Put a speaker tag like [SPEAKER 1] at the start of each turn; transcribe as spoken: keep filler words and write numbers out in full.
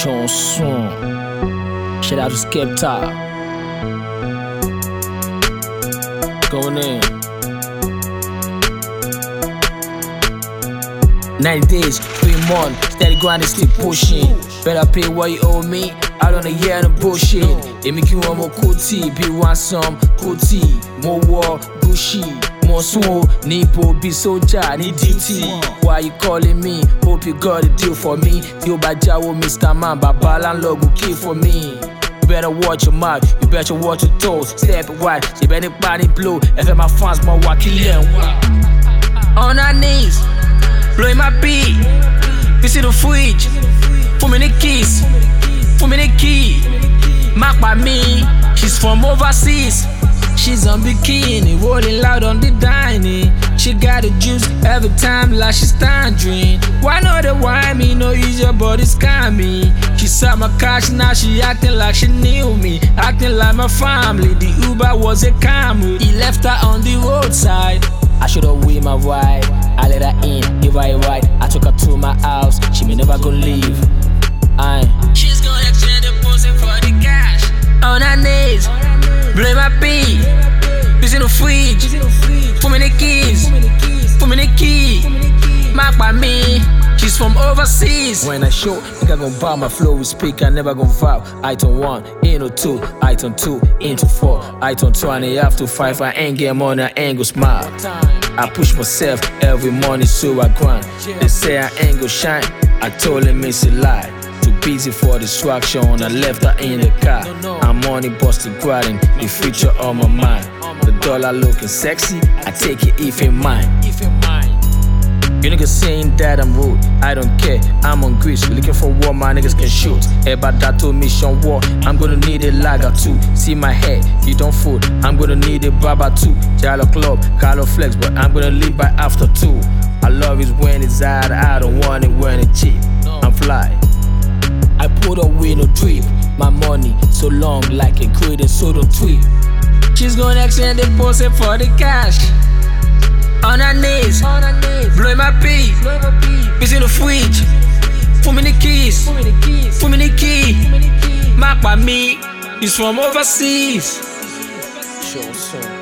[SPEAKER 1] Chanson. Shout out to Skepta. Going in. ninety days, three months, steady grinding, still pushing. Better pay what you owe me. I don't hear no bullshit. They make you want more cootie, be want some cootie, more war, bushy, more smoke, Nipo, be soldier, need duty. Why you calling me? Hope you got a deal for me. Yo, Bajawo, Mister Man, Babalan logo key for me. You better watch your mouth, you better watch your toes. Step wide, you better body blow. If my fans more wacky learn. On our knees, blowing my beat. Visit the fridge, for me the keys, for me the key. Marked by me, she's from overseas. She's on bikini, rolling loud on the dining. She got the juice every time like she's thundering. Why not the wine me? No use your body scam me. She saw my cash, now she acting like she knew me. Acting like my family, the Uber was a Camry. He left her on the roadside. I should've with my wife. I let her in, give her a ride. I took her to my house, she may never go leave. I She's gonna exchange the pussy for the cash. On her knees, blow my beat. Bitch in the fridge, for me the keys, for me the key. Marked by me, she's from overseas. When I show, nigga gon' buy my flow with speak, I never gon' vibe. Item one, into two, item two, into four, item two and a half to five. I ain't get money, I ain't go smile. I push myself every morning, so I grind. They say I ain't go shine, I told them it's a lie. Too busy for distraction, I left her in the car. I'm money busted grinding, the future on my mind. The dollar looking sexy, I take it if in mind. You niggas saying that I'm rude, I don't care, I'm on grease. Looking for what my niggas can shoot. About that to mission war, I'm gonna need a lager too. See my head, you don't fool, I'm gonna need a baba too. Jalo Club, Carlo Flex, but I'm gonna leave by after two. I love it when it's hard, I don't want it when it's cheap. I'm fly, I put away no drip. My money so long like a grid, so don't tweet. She's gonna exchange the pussy for the cash. On her knees, blowing my beat. Bitch in the fridge, for me the keys, for me the key. Marked by me, he's from overseas. Sure, sure.